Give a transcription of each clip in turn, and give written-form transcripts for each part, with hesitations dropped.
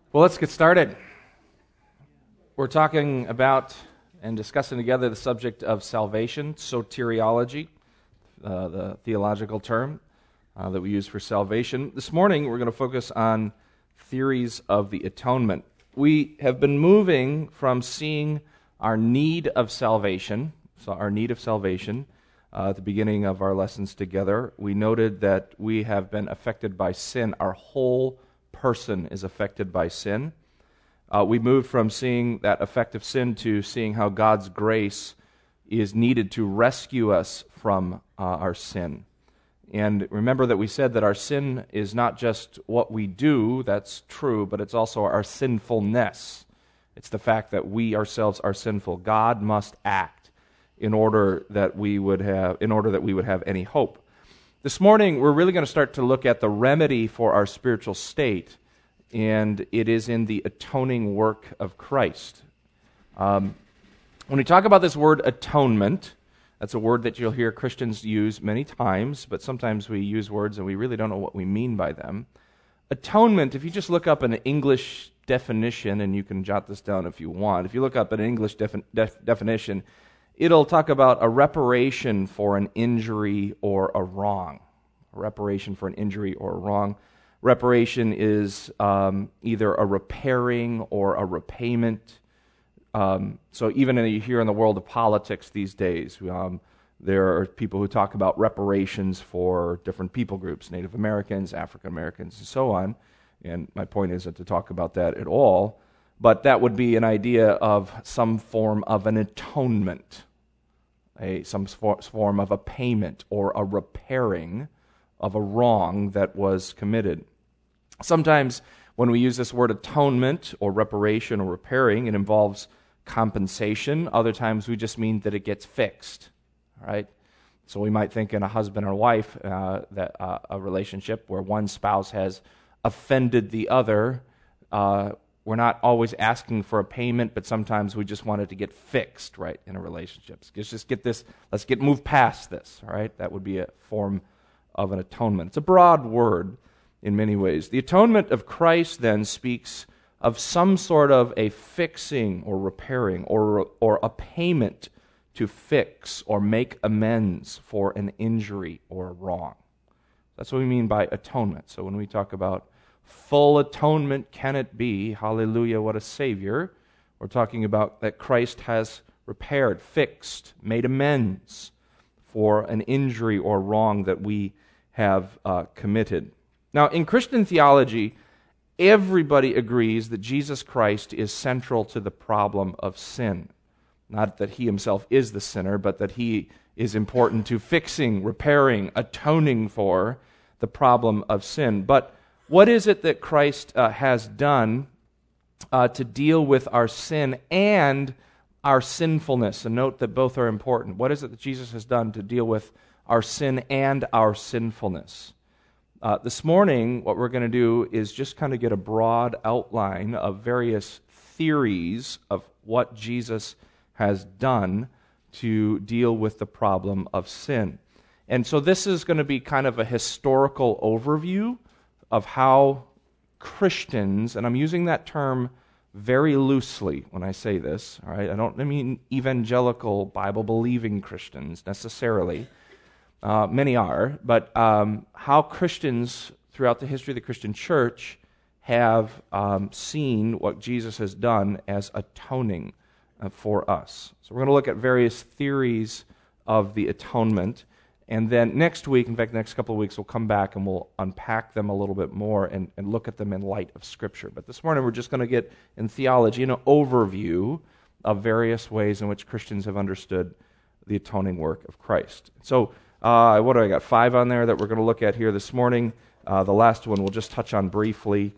Well, let's get started. We're talking about and discussing together the subject of salvation, soteriology, the theological term that we use for salvation. This morning, we're going to focus on theories of the atonement. We have been moving from seeing our need of salvation, at the beginning of our lessons together. We noted that we have been affected by sin. Our whole person is affected by sin. We moved from seeing that effect of sin to seeing how God's grace is needed to rescue us from our sin. And remember that we said that our sin is not just what we do, that's true, but it's also our sinfulness. It's the fact that we ourselves are sinful. God must act in order that we would have any hope. This morning, we're really going to start to look at the remedy for our spiritual state, and it is in the atoning work of Christ. When we talk about this word atonement, that's a word that you'll hear Christians use many times, but sometimes we use words and we really don't know what we mean by them. Atonement, if you just look up an English definition, and you can jot this down if you want, if you look up an English definition, it'll talk about a reparation for an injury or a wrong. A reparation for an injury or a wrong. Reparation is either a repairing or a repayment. So even here in the world of politics these days, there are people who talk about reparations for different people groups, Native Americans, African Americans, and so on. And my point isn't to talk about that at all, but that would be an idea of some form of an atonement. Some form of a payment or a repairing of a wrong that was committed. Sometimes when we use this word atonement or reparation or repairing, it involves compensation. Other times we just mean that it gets fixed. All right? So we might think in a husband or wife, that a relationship where one spouse has offended the other, we're not always asking for a payment, but sometimes we just want it to get fixed, right, in a relationship. Let's move past this, all right? That would be a form of an atonement. It's a broad word in many ways. The atonement of Christ then speaks of some sort of a fixing or repairing or a payment to fix or make amends for an injury or a wrong. That's what we mean by atonement. So when we talk about full atonement can it be? Hallelujah, what a Savior. We're talking about that Christ has repaired, fixed, made amends for an injury or wrong that we have committed. Now, in Christian theology, everybody agrees that Jesus Christ is central to the problem of sin. Not that he himself is the sinner, but that he is important to fixing, repairing, atoning for the problem of sin. But what is it that Christ has done to deal with our sin and our sinfulness? And note that both are important. What is it that Jesus has done to deal with our sin and our sinfulness? This morning, what we're going to do is just kind of get a broad outline of various theories of what Jesus has done to deal with the problem of sin. And so this is going to be kind of a historical overview of how Christians, and I'm using that term very loosely when I say this, all right? I don't mean evangelical, Bible-believing Christians necessarily. Many are, but how Christians throughout the history of the Christian church have seen what Jesus has done as atoning for us. So we're going to look at various theories of the atonement. And then next week, in fact, the next couple of weeks, we'll come back and we'll unpack them a little bit more and look at them in light of Scripture. But this morning, we're just going to get, in theology, an overview of various ways in which Christians have understood the atoning work of Christ. So, what do I got? 5 on there that we're going to look at here this morning. The last one we'll just touch on briefly.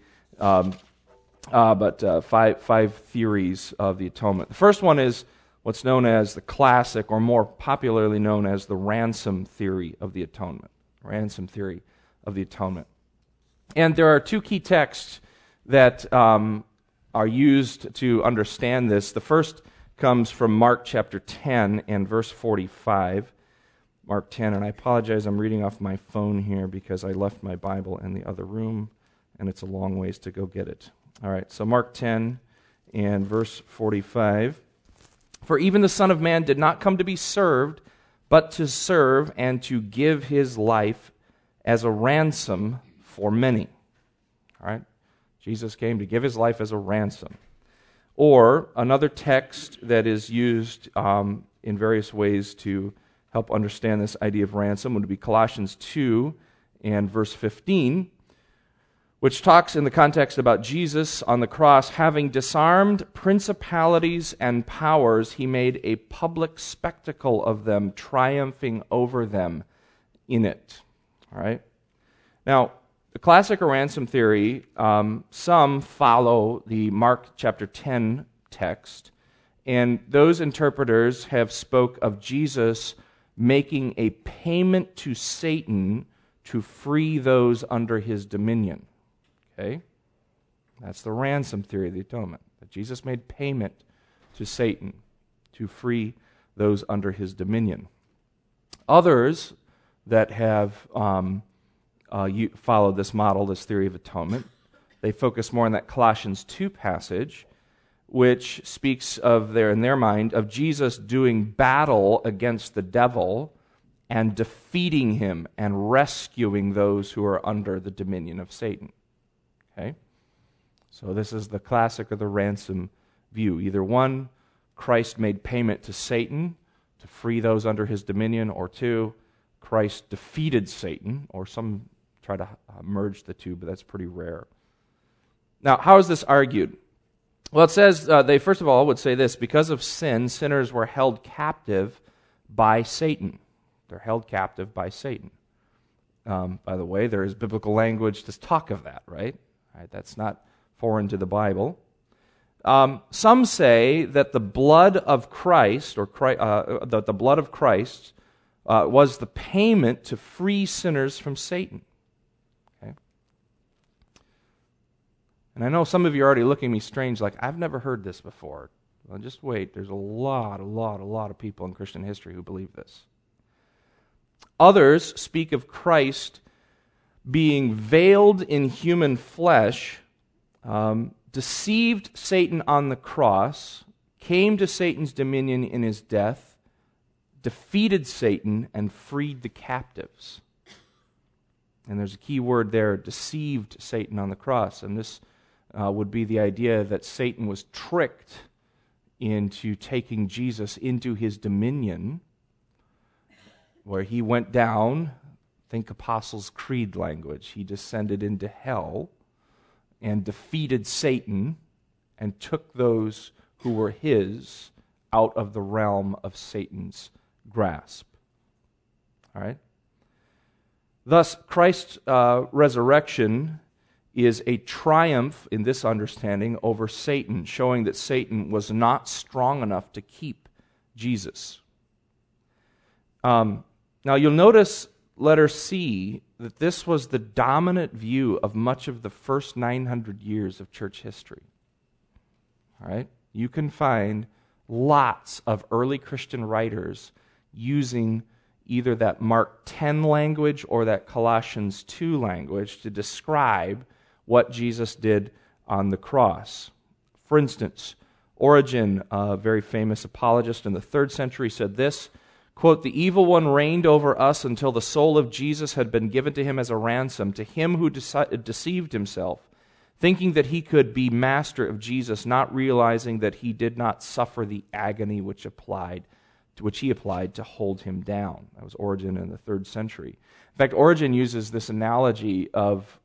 But five theories of the atonement. The first one is what's known as the classic, or more popularly known as the ransom theory of the atonement. Ransom theory of the atonement. And there are 2 key texts that are used to understand this. The first comes from Mark chapter 10 and verse 45. Mark 10, and I apologize, I'm reading off my phone here because I left my Bible in the other room, and it's a long ways to go get it. All right, so Mark 10 and verse 45. For even the Son of Man did not come to be served, but to serve and to give his life as a ransom for many. All right? Jesus came to give his life as a ransom. Or another text that is used in various ways to help understand this idea of ransom would be Colossians 2 and verse 15, which talks in the context about Jesus on the cross, having disarmed principalities and powers, he made a public spectacle of them, triumphing over them in it. All right? Now, the classic ransom theory, some follow the Mark chapter 10 text, and those interpreters have spoke of Jesus making a payment to Satan to free those under his dominion. Okay? That's the ransom theory of the atonement, that Jesus made payment to Satan to free those under his dominion. Others that have followed this model, this theory of atonement, they focus more on that Colossians 2 passage, which speaks of in their mind, of Jesus doing battle against the devil and defeating him and rescuing those who are under the dominion of Satan. Okay? So this is the classic or the ransom view. Either one, Christ made payment to Satan to free those under his dominion, or two, Christ defeated Satan, or some try to merge the two, but that's pretty rare. Now, how is this argued? Well, it says, they first of all would say this: because of sin, sinners were held captive by Satan. They're held captive by Satan. By the way, there is biblical language to talk of that, right? That's not foreign to the Bible. Some say that the blood of Christ, the blood of Christ, was the payment to free sinners from Satan. Okay? And I know some of you are already looking at me strange, like, I've never heard this before. Well, just wait. There's a lot of people in Christian history who believe this. Others speak of Christ being veiled in human flesh, deceived Satan on the cross, came to Satan's dominion in his death, defeated Satan, and freed the captives. And there's a key word there, deceived Satan on the cross. And this would be the idea that Satan was tricked into taking Jesus into his dominion, where he went down, think Apostles' Creed language, he descended into hell and defeated Satan and took those who were his out of the realm of Satan's grasp. All right? Thus, Christ's resurrection is a triumph, in this understanding, over Satan, showing that Satan was not strong enough to keep Jesus. Now, you'll notice, letter C, that this was the dominant view of much of the first 900 years of church history. All right? You can find lots of early Christian writers using either that Mark 10 language or that Colossians 2 language to describe what Jesus did on the cross. For instance, Origen, a very famous apologist in the 3rd century, said this, quote, "The evil one reigned over us until the soul of Jesus had been given to him as a ransom, to him who deceived himself, thinking that he could be master of Jesus, not realizing that he did not suffer the agony which he applied to hold him down." That was Origen in the 3rd century. In fact, Origen uses this analogy of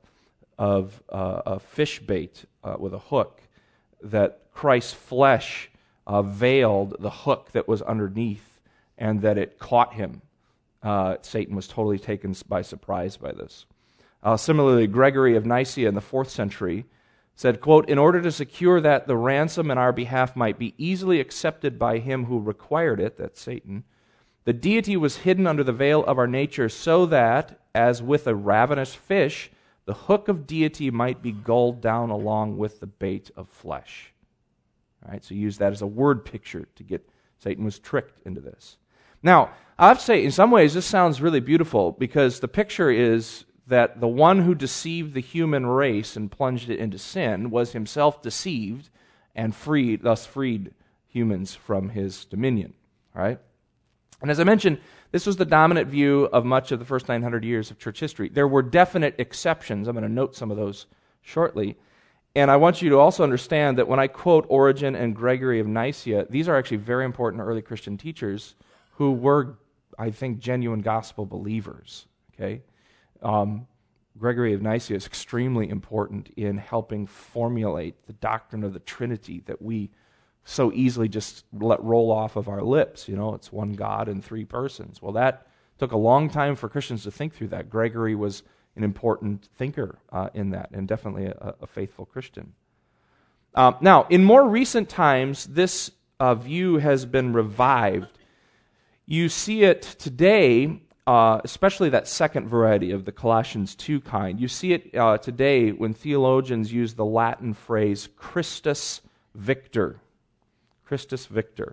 a fish bait with a hook, that Christ's flesh veiled the hook that was underneath, and that it caught him. Satan was totally taken by surprise by this. Similarly, Gregory of Nyssa in the 4th century said, quote, "In order to secure that the ransom in our behalf might be easily accepted by him who required it," that's Satan, "the deity was hidden under the veil of our nature so that, as with a ravenous fish, the hook of deity might be gulled down along with the bait of flesh." All right, so use that as a word picture to get Satan was tricked into this. Now, I have to say, in some ways, this sounds really beautiful, because the picture is that the one who deceived the human race and plunged it into sin was himself deceived and thus freed humans from his dominion. All right? And as I mentioned, this was the dominant view of much of the first 900 years of church history. There were definite exceptions. I'm going to note some of those shortly. And I want you to also understand that when I quote Origen and Gregory of Nyssa, these are actually very important early Christian teachers who were, I think, genuine gospel believers. Okay, Gregory of Nyssa is extremely important in helping formulate the doctrine of the Trinity that we so easily just let roll off of our lips. You know, it's one God and three persons. Well, that took a long time for Christians to think through that. Gregory was an important thinker in that, and definitely a faithful Christian. Now, in more recent times, this view has been revived. You see it today, especially that second variety of the Colossians 2 kind. You see it today when theologians use the Latin phrase Christus Victor. Christus Victor.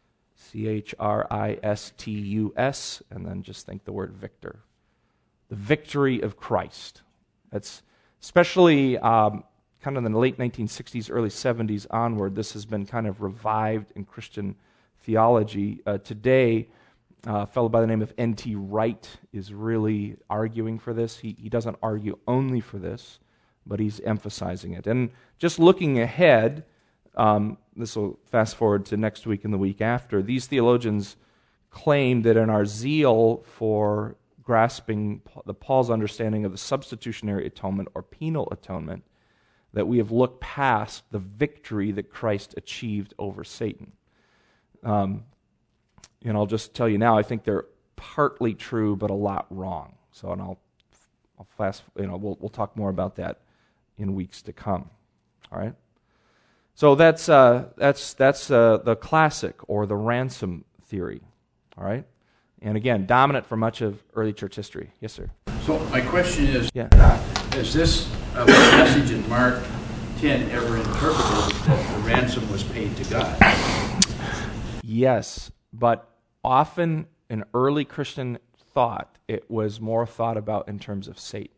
Christus, and then just think the word victor. The victory of Christ. That's especially kind of in the late 1960s, early 70s onward, this has been kind of revived in Christian theology. Today, a fellow by the name of N.T. Wright is really arguing for this. He doesn't argue only for this, but he's emphasizing it. And just looking ahead, this will fast forward to next week and the week after, these theologians claim that in our zeal for grasping Paul's understanding of the substitutionary atonement or penal atonement, that we have looked past the victory that Christ achieved over Satan. And I'll just tell you now, I think they're partly true, but a lot wrong. So, and I'll fast. We'll talk more about that in weeks to come. All right. So that's the classic or the ransom theory. All right. And again, dominant for much of early church history. Yes, sir. So my question is, yeah. Is this passage in Mark 10 ever interpreted that the ransom was paid to God? Yes, but often in early Christian thought, it was more thought about in terms of Satan.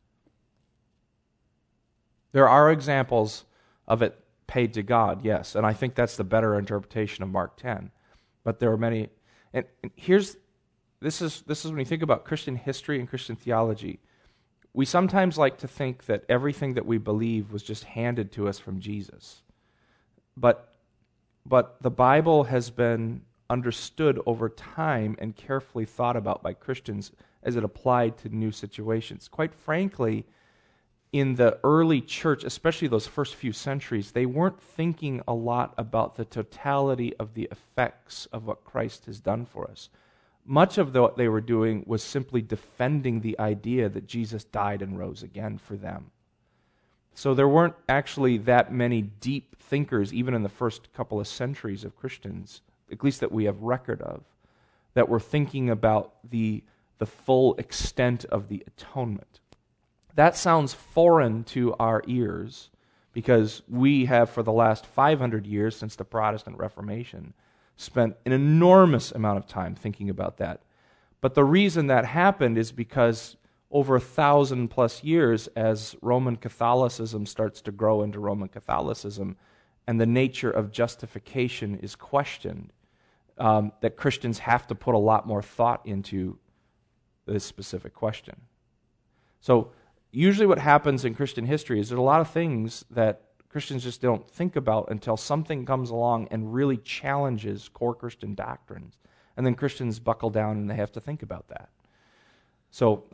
There are examples of it paid to God, yes, and I think that's the better interpretation of Mark 10. But there are many, and this is when you think about Christian history and Christian theology, we sometimes like to think that everything that we believe was just handed to us from Jesus. But the Bible has been understood over time and carefully thought about by Christians as it applied to new situations. Quite frankly, in the early church, especially those first few centuries, they weren't thinking a lot about the totality of the effects of what Christ has done for us. Much of what they were doing was simply defending the idea that Jesus died and rose again for them. So there weren't actually that many deep thinkers, even in the first couple of centuries of Christians, at least that we have record of, that were thinking about the full extent of the atonement. That sounds foreign to our ears because we have, for the last 500 years since the Protestant Reformation, spent an enormous amount of time thinking about that. But the reason that happened is because over 1,000+ years, as Roman Catholicism starts to grow into Roman Catholicism, and the nature of justification is questioned, that Christians have to put a lot more thought into this specific question. So usually what happens in Christian history is there's a lot of things that Christians just don't think about until something comes along and really challenges core Christian doctrines. And then Christians buckle down and they have to think about that. So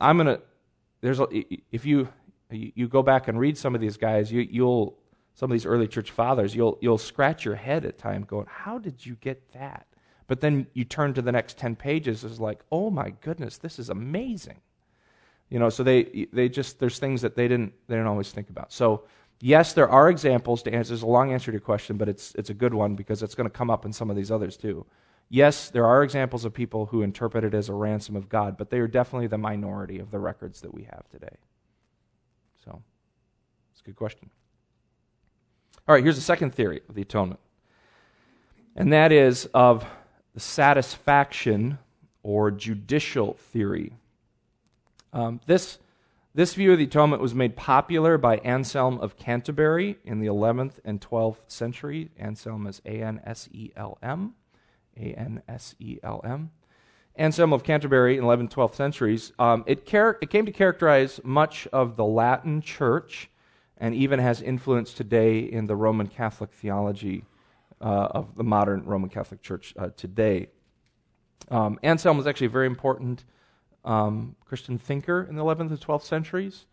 if you go back and read some of these guys, some of these early church fathers, you'll scratch your head at times going, how did you get that? But then you turn to the next 10 pages, it's like, oh my goodness, this is amazing. So they just, there's things that they didn't always think about. So yes, there are examples to answer. There's a long answer to your question, but it's a good one because it's going to come up in some of these others too. Yes, there are examples of people who interpret it as a ransom of God, but they are definitely the minority of the records that we have today. So, it's a good question. All right, here's the second theory of the atonement. And that is of the satisfaction or judicial theory. This This view of the atonement was made popular by Anselm of Canterbury in the 11th and 12th century. Anselm is A-N-S-E-L-M. A-N-S-E-L-M. Anselm of Canterbury in the 11th and 12th centuries. It came to characterize much of the Latin Church and even has influence today in the Roman Catholic theology of the modern Roman Catholic Church today. Anselm was actually a very important Christian thinker in the 11th and 12th centuries.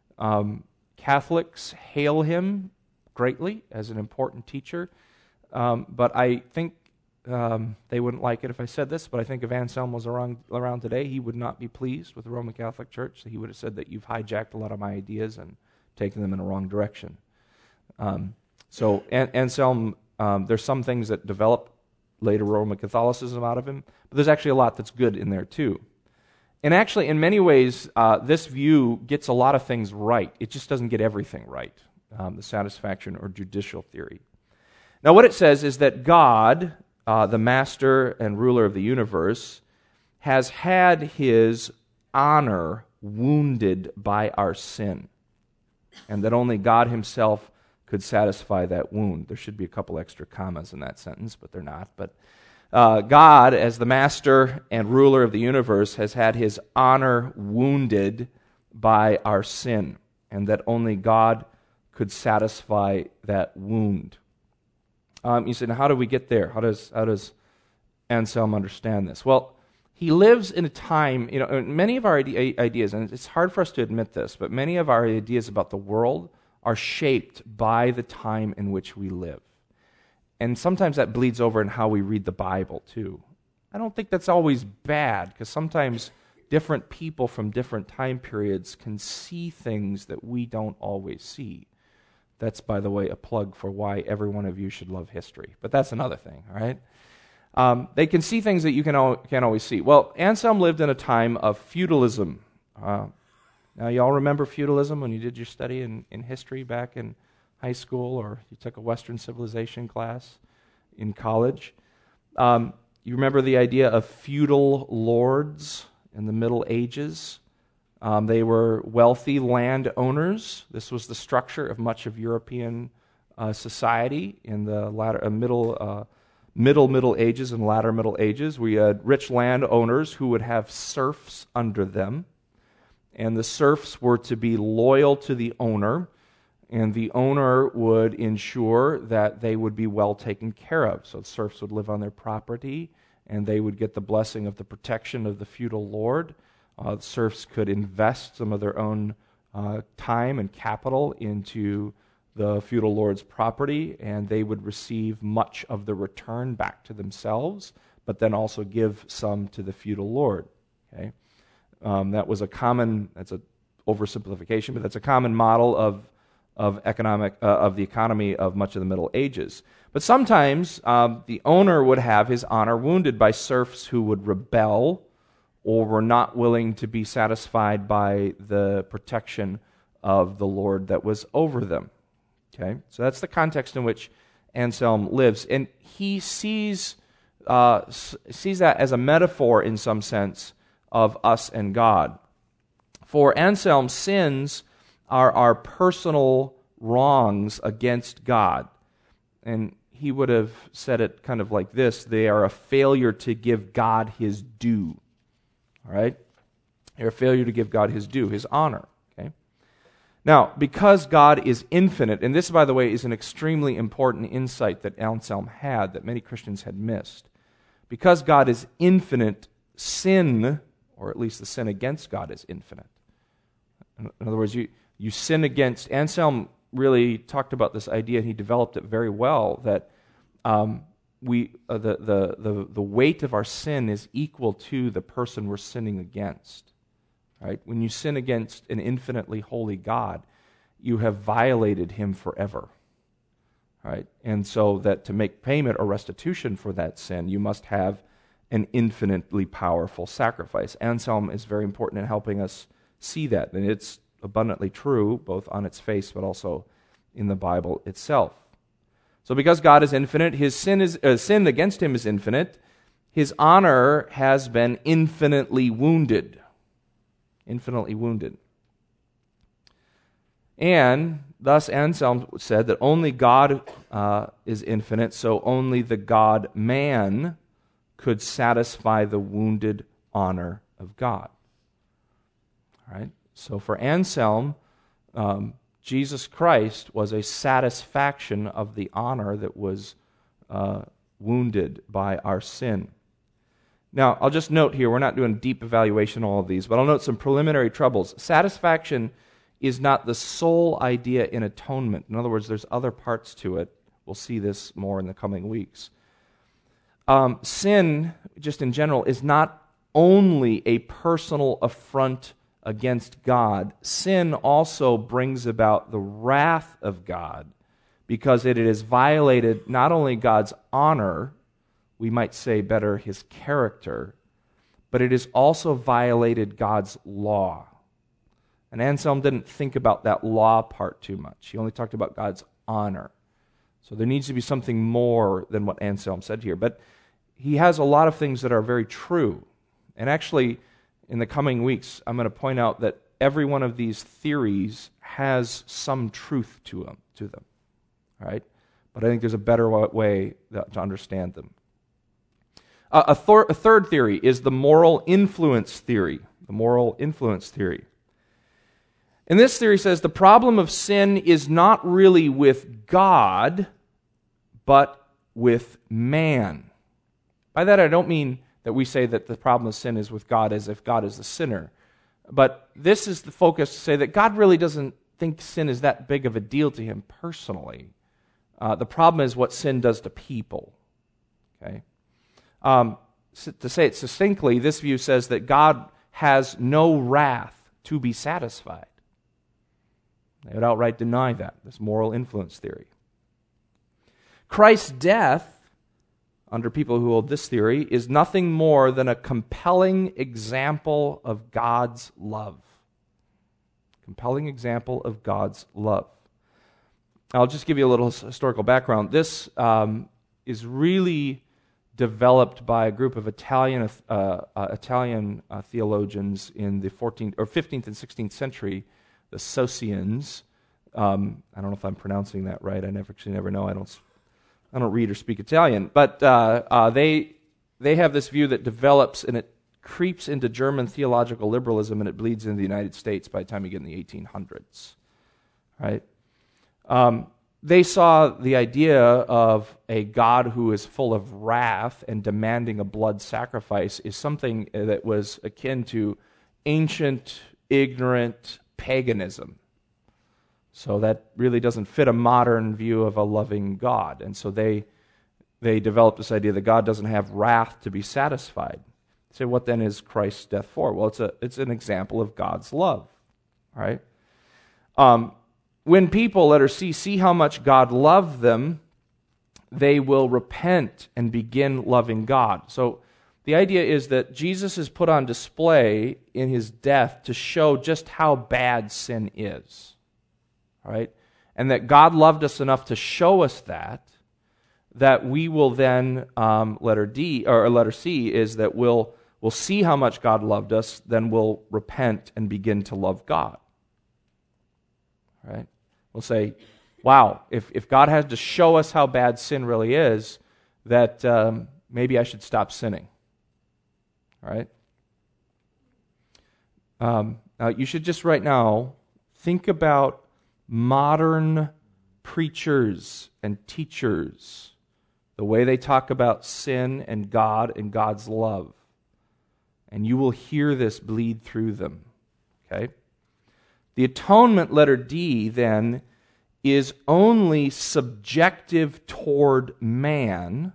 Catholics hail him greatly as an important teacher, but I think they wouldn't like it if I said this, but I think if Anselm was around today, he would not be pleased with the Roman Catholic Church. He would have said that you've hijacked a lot of my ideas and taken them in a wrong direction. So Anselm, there's some things that develop later Roman Catholicism out of him, but there's actually a lot that's good in there too. And actually, in many ways, this view gets a lot of things right. It just doesn't get everything right, the satisfaction or judicial theory. Now, what it says is that God, the master and ruler of the universe, has had his honor wounded by our sin, and that only God himself could satisfy that wound. There should be a couple extra commas in that sentence, but they're not. But God, as the master and ruler of the universe, has had his honor wounded by our sin, and that only God could satisfy that wound. You said, how do we get there? How does Anselm understand this? Well, he lives in a time, many of our ideas, and it's hard for us to admit this, but many of our ideas about the world are shaped by the time in which we live. And sometimes that bleeds over in how we read the Bible, too. I don't think that's always bad, because sometimes different people from different time periods can see things that we don't always see. That's, by the way, a plug for why every one of you should love history. But that's another thing, all right? They can see things that you can't always see. Well, Anselm lived in a time of feudalism. Now, y'all remember feudalism when you did your study in history back in high school, or you took a Western civilization class in college? You remember the idea of feudal lords in the Middle Ages? They were wealthy landowners. This was the structure of much of European society in the Middle Ages and latter Middle Ages. We had rich landowners who would have serfs under them, and the serfs were to be loyal to the owner, and the owner would ensure that they would be well taken care of. So the serfs would live on their property, and they would get the blessing of the protection of the feudal lord. The serfs could invest some of their own time and capital into the feudal lord's property, and they would receive much of the return back to themselves, but then also give some to the feudal lord. Okay, that's an oversimplification, but that's a common model of the economy of much of the Middle Ages. But sometimes the owner would have his honor wounded by serfs who would rebel or were not willing to be satisfied by the protection of the Lord that was over them. Okay, so that's the context in which Anselm lives, and he sees that as a metaphor, in some sense, of us and God. For Anselm, sins are our personal wrongs against God, and he would have said it kind of like this: they are a failure to give God his due. All right? They're a failure to give God his due, his honor. Okay? Now, because God is infinite, and this, by the way, is an extremely important insight that Anselm had that many Christians had missed. Because God is infinite, sin, or at least the sin against God, is infinite. In other words, you sin against... Anselm really talked about this idea, and he developed it very well, that the weight of our sin is equal to the person we're sinning against. Right? When you sin against an infinitely holy God, you have violated him forever. Right? And so that to make payment or restitution for that sin, you must have an infinitely powerful sacrifice. Anselm is very important in helping us see that, and it's abundantly true, both on its face but also in the Bible itself. So because God is infinite, his sin against him is infinite, his honor has been infinitely wounded. Infinitely wounded. And thus Anselm said that only God is infinite, so only the God-man could satisfy the wounded honor of God. All right? So for Anselm, Jesus Christ was a satisfaction of the honor that was wounded by our sin. Now, I'll just note here, we're not doing a deep evaluation of all of these, but I'll note some preliminary troubles. Satisfaction is not the sole idea in atonement. In other words, there's other parts to it. We'll see this more in the coming weeks. Sin, just in general, is not only a personal affront against God. Sin also brings about the wrath of God because it has violated not only God's honor, we might say better his character, but it has also violated God's law. And Anselm didn't think about that law part too much. He only talked about God's honor. So there needs to be something more than what Anselm said here. But he has a lot of things that are very true. And actually, in the coming weeks, I'm going to point out that every one of these theories has some truth to them. All right? But I think there's a better way to understand them. A third theory is the moral influence theory. The moral influence theory. And this theory says the problem of sin is not really with God, but with man. By that I don't mean that we say that the problem of sin is with God as if God is the sinner. But this is the focus to say that God really doesn't think sin is that big of a deal to him personally. The problem is what sin does to people. Okay? To say it succinctly, this view says that God has no wrath to be satisfied. They would outright deny that, this moral influence theory. Christ's death, under people who hold this theory, is nothing more than a compelling example of God's love. Compelling example of God's love. I'll just give you a little historical background. This is really developed by a group of Italian theologians in the 15th and 16th century, the Socinians. I don't know if I'm pronouncing that right. I never know. I don't read or speak Italian, but they have this view that develops and it creeps into German theological liberalism and it bleeds into the United States by the time you get in the 1800s. Right? They saw the idea of a God who is full of wrath and demanding a blood sacrifice is something that was akin to ancient, ignorant paganism. So that really doesn't fit a modern view of a loving God. And so they developed this idea that God doesn't have wrath to be satisfied. So what then is Christ's death for? Well, it's an example of God's love. Right? When people, letter C, see how much God loved them, they will repent and begin loving God. So the idea is that Jesus is put on display in his death to show just how bad sin is. All right? And that God loved us enough to show us that we will then, letter C is that we'll see how much God loved us, then we'll repent and begin to love God. All right? We'll say, wow, if God has to show us how bad sin really is, that maybe I should stop sinning. All right? Now, you should just right now think about modern preachers and teachers, the way they talk about sin and God and God's love. And you will hear this bleed through them. Okay? The atonement, letter D, then, is only subjective toward man,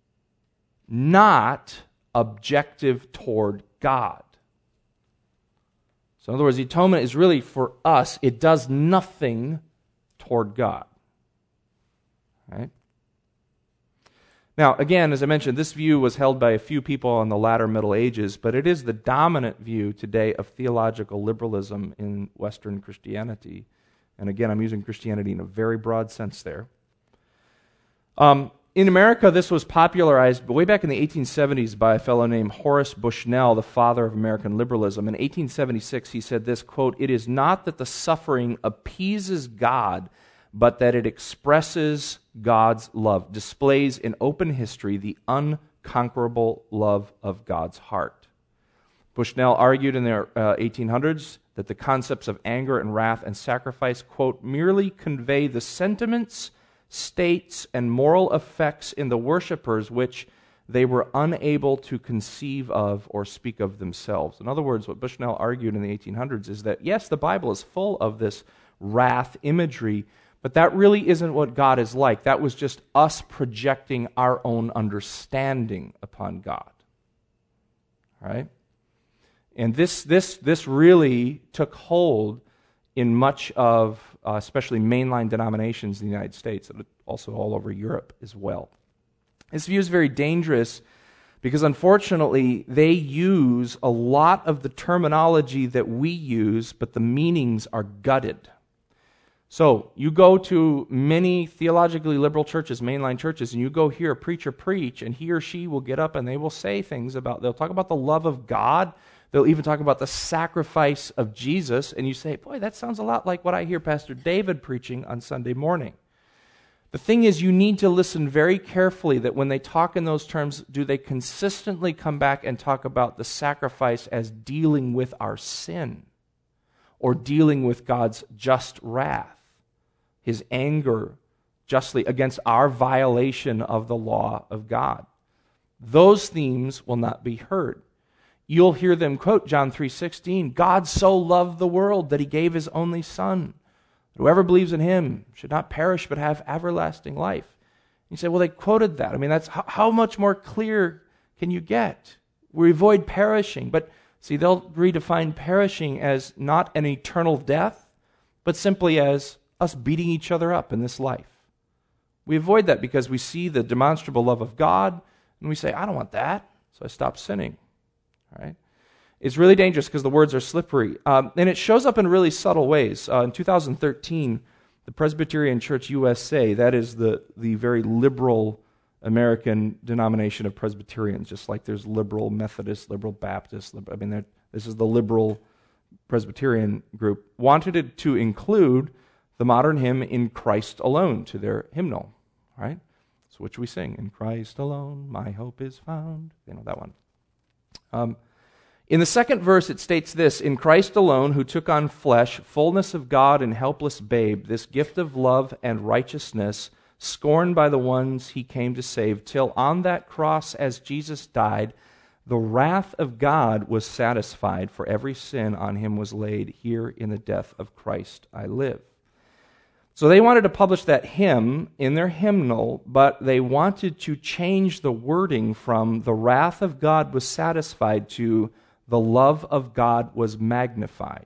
not objective toward God. So in other words, the atonement is really for us. It does nothing toward God. Right? Now, again, as I mentioned, this view was held by a few people in the latter Middle Ages, but it is the dominant view today of theological liberalism in Western Christianity. And again, I'm using Christianity in a very broad sense there. In America, this was popularized way back in the 1870s by a fellow named Horace Bushnell, the father of American liberalism. In 1876, he said this, quote, "It is not that the suffering appeases God, but that it expresses God's love, displays in open history the unconquerable love of God's heart." Bushnell argued in the 1800s that the concepts of anger and wrath and sacrifice, quote, "merely convey the sentiments, states, and moral effects in the worshipers which they were unable to conceive of or speak of themselves." In other words, what Bushnell argued in the 1800s is that, yes, the Bible is full of this wrath imagery, but that really isn't what God is like. That was just us projecting our own understanding upon God. All right? And this really took hold in much of, especially mainline denominations in the United States, and also all over Europe as well. This view is very dangerous because, unfortunately, they use a lot of the terminology that we use, but the meanings are gutted. So, you go to many theologically liberal churches, mainline churches, and you go hear a preacher preach, and he or she will get up and they will say things about, they'll talk about the love of God. They'll even talk about the sacrifice of Jesus, and you say, boy, that sounds a lot like what I hear Pastor David preaching on Sunday morning. The thing is, you need to listen very carefully that when they talk in those terms, do they consistently come back and talk about the sacrifice as dealing with our sin or dealing with God's just wrath, His anger justly against our violation of the law of God? Those themes will not be heard. You'll hear them quote John 3:16, "God so loved the world that He gave His only Son. Whoever believes in Him should not perish but have everlasting life." You say, well, they quoted that. I mean, that's how much more clear can you get? We avoid perishing. But see, they'll redefine perishing as not an eternal death, but simply as us beating each other up in this life. We avoid that because we see the demonstrable love of God, and we say, I don't want that, so I stop sinning. Right? It's really dangerous because the words are slippery. And it shows up in really subtle ways. In 2013, the Presbyterian Church USA, that is the very liberal American denomination of Presbyterians, just like there's liberal Methodists, liberal Baptists. This is the liberal Presbyterian group, wanted it to include the modern hymn "In Christ Alone" to their hymnal. Right? So which we sing, "In Christ alone my hope is found." You know that one. In the second verse, it states this: "In Christ alone, who took on flesh, fullness of God and helpless babe, this gift of love and righteousness, scorned by the ones He came to save, till on that cross as Jesus died, the wrath of God was satisfied, for every sin on Him was laid. Here in the death of Christ I live." So they wanted to publish that hymn in their hymnal, but they wanted to change the wording from "the wrath of God was satisfied" to "the love of God was magnified."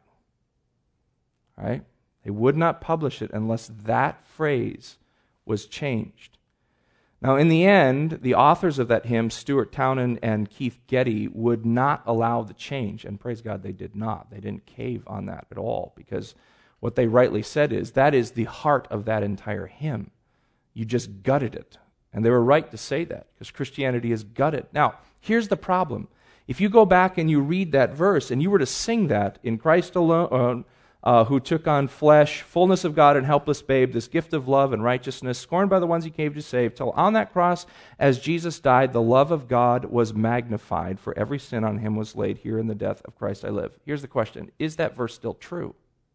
Right? They would not publish it unless that phrase was changed. Now, in the end, the authors of that hymn, Stuart Townend and Keith Getty, would not allow the change, and praise God they did not. They didn't cave on that at all, because what they rightly said is, that is the heart of that entire hymn. You just gutted it. And they were right to say that, because Christianity is gutted. Now, here's the problem. If you go back and you read that verse, and you were to sing that, "In Christ alone, who took on flesh, fullness of God and helpless babe, this gift of love and righteousness, scorned by the ones He came to save, till on that cross, as Jesus died, the love of God was magnified, for every sin on Him was laid. Here in the death of Christ I live." Here's the question: is that verse still true?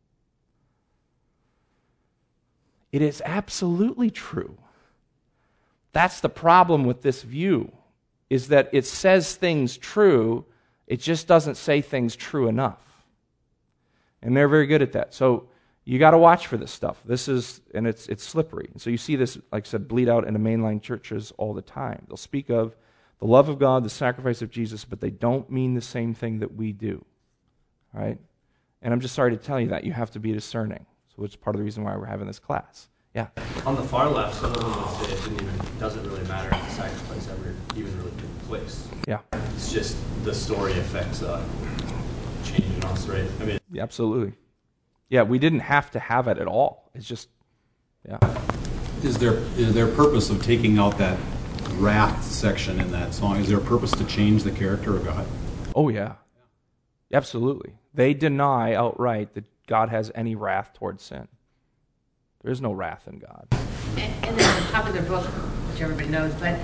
It is absolutely true. That's the problem with this view, is that it says things true, it just doesn't say things true enough. And they're very good at that. So you got to watch for this stuff. It's slippery. And so you see this, like I said, bleed out into mainline churches all the time. They'll speak of the love of God, the sacrifice of Jesus, but they don't mean the same thing that we do. Right? And I'm just sorry to tell you that. You have to be discerning. So which is part of the reason why we're having this class. Yeah. On the far left, some of them would say it doesn't really matter if the sacrifice ever even really took place. Yeah. It's just the story affects change in us, right? I mean, yeah, absolutely. Yeah, we didn't have to have it at all. It's just, yeah. Is there a purpose of taking out that wrath section in that song? Is there a purpose to change the character of God? Oh, yeah. Absolutely. They deny outright that God has any wrath towards sin. There is no wrath in God. And there's a popular book, which everybody knows, but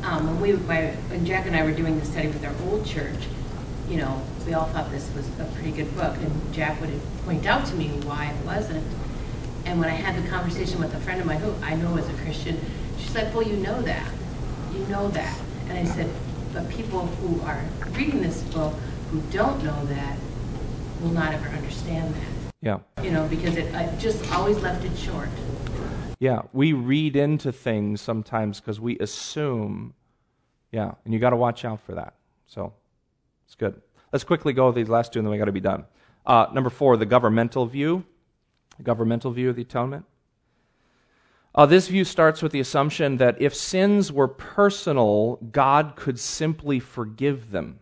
when Jack and I were doing the study with our old church, we all thought this was a pretty good book, and Jack would point out to me why it wasn't. And when I had the conversation with a friend of mine who I know is a Christian, she's like, well, you know that. And I said, but people who are reading this book who don't know that will not ever understand that. Yeah. Because it just always left it short. Yeah, we read into things sometimes because we assume, and you got to watch out for that. So, it's good. Let's quickly go with these last two and then we got to be done. Number 4, the governmental view. The governmental view of the atonement. This view starts with the assumption that if sins were personal, God could simply forgive them.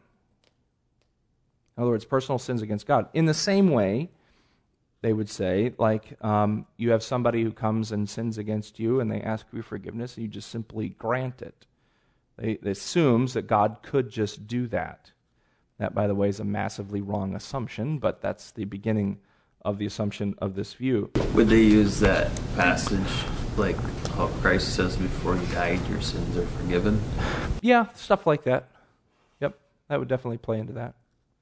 In other words, personal sins against God. In the same way, they would say, like, you have somebody who comes and sins against you and they ask for forgiveness and you just simply grant it. It assumes that God could just do that. That, by the way, is a massively wrong assumption, but that's the beginning of the assumption of this view. Would they use that passage like how Christ says before he died, your sins are forgiven? Yeah, stuff like that. Yep, that would definitely play into that.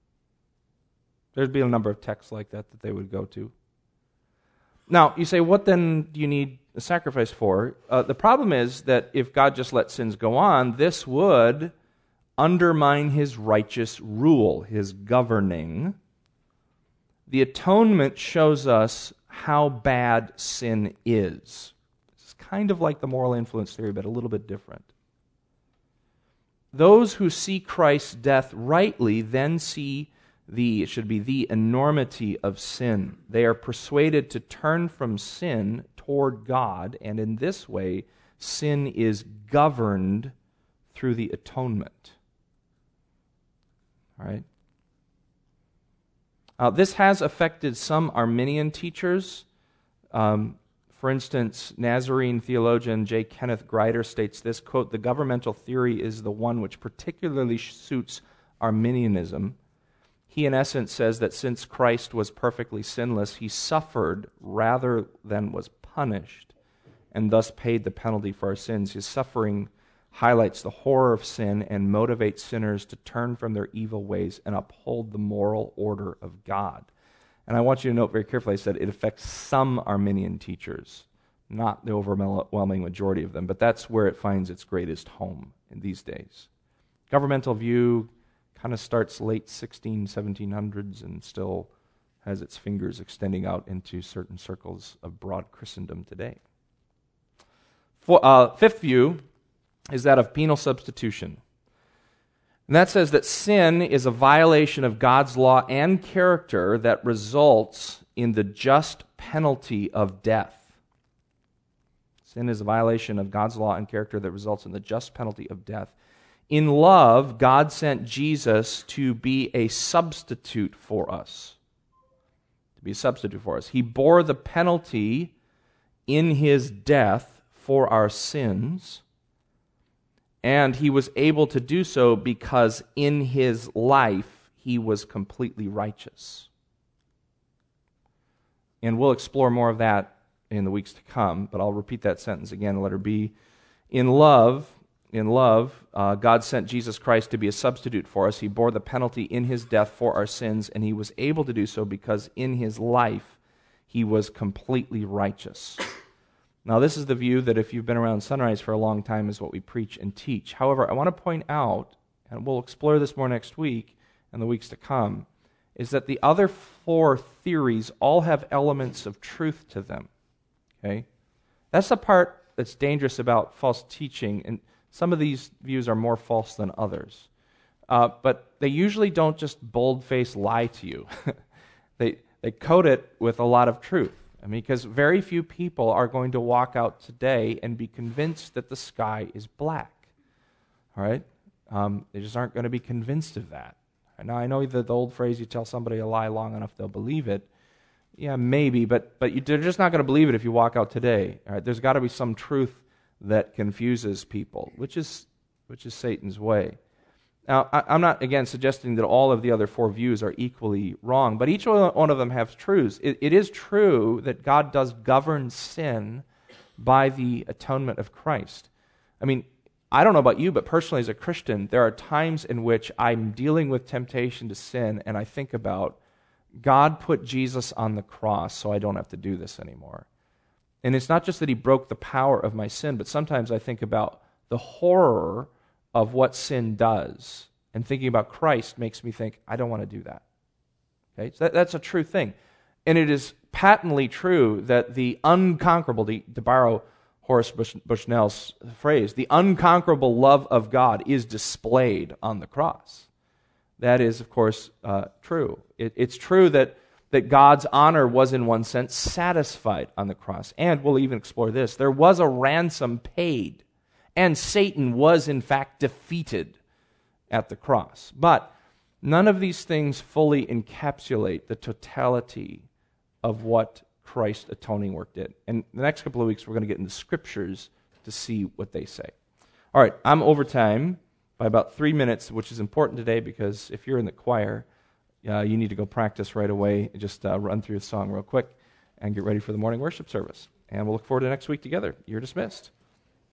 There'd be a number of texts like that they would go to. Now, you say, what then do you need a sacrifice for? The problem is that if God just let sins go on, this would undermine his righteous rule, his governing. The atonement shows us how bad sin is. It's kind of like the moral influence theory, but a little bit different. Those who see Christ's death rightly then see it should be the enormity of sin. They are persuaded to turn from sin toward God, and in this way, sin is governed through the atonement. All right? This has affected some Arminian teachers. For instance, Nazarene theologian J. Kenneth Grider states this, quote, "The governmental theory is the one which particularly suits Arminianism. He, in essence, says that since Christ was perfectly sinless, he suffered rather than was punished, and thus paid the penalty for our sins. His suffering highlights the horror of sin and motivates sinners to turn from their evil ways and uphold the moral order of God." And I want you to note very carefully, I said it affects some Arminian teachers, not the overwhelming majority of them, but that's where it finds its greatest home in these days. Governmental view kind of starts late 1700s and still has its fingers extending out into certain circles of broad Christendom today. Fifth view is that of penal substitution. And that says that sin is a violation of God's law and character that results in the just penalty of death. Sin is a violation of God's law and character that results in the just penalty of death. In love, God sent Jesus to be a substitute for us. He bore the penalty in his death for our sins, and he was able to do so because in his life he was completely righteous. And we'll explore more of that in the weeks to come, but I'll repeat that sentence again, letter B. In love, God sent Jesus Christ to be a substitute for us. He bore the penalty in his death for our sins, and he was able to do so because in his life he was completely righteous. Now, this is the view that if you've been around Sunrise for a long time is what we preach and teach. However, I want to point out, and we'll explore this more next week and the weeks to come, is that the other 4 theories all have elements of truth to them. Okay? That's the part that's dangerous about false teaching, and some of these views are more false than others. But they usually don't just bold-faced lie to you. They coat it with a lot of truth. I mean, because very few people are going to walk out today and be convinced that the sky is black. All right? They just aren't going to be convinced of that. Now, I know that the old phrase, you tell somebody a lie long enough, they'll believe it. Yeah, maybe, but they're just not going to believe it if you walk out today. All right, there's got to be some truth that confuses people, which is Satan's way. Now, I'm not, again, suggesting that all of the other four views are equally wrong, but each one of them has truths. It is true that God does govern sin by the atonement of Christ. I mean, I don't know about you, but personally as a Christian, there are times in which I'm dealing with temptation to sin, and I think about, God put Jesus on the cross so I don't have to do this anymore. And it's not just that he broke the power of my sin, but sometimes I think about the horror of what sin does. And thinking about Christ makes me think, I don't want to do that. Okay? So that's a true thing. And it is patently true that the unconquerable, to borrow Horace Bushnell's phrase, the unconquerable love of God is displayed on the cross. That is, of course, true. It's true that God's honor was, in one sense, satisfied on the cross. And we'll even explore this. There was a ransom paid, and Satan was, in fact, defeated at the cross. But none of these things fully encapsulate the totality of what Christ's atoning work did. And the next couple of weeks, we're going to get into Scriptures to see what they say. All right, I'm over time by about 3 minutes, which is important today because if you're in the choir, you need to go practice right away. Just run through the song real quick and get ready for the morning worship service. And we'll look forward to next week together. You're dismissed.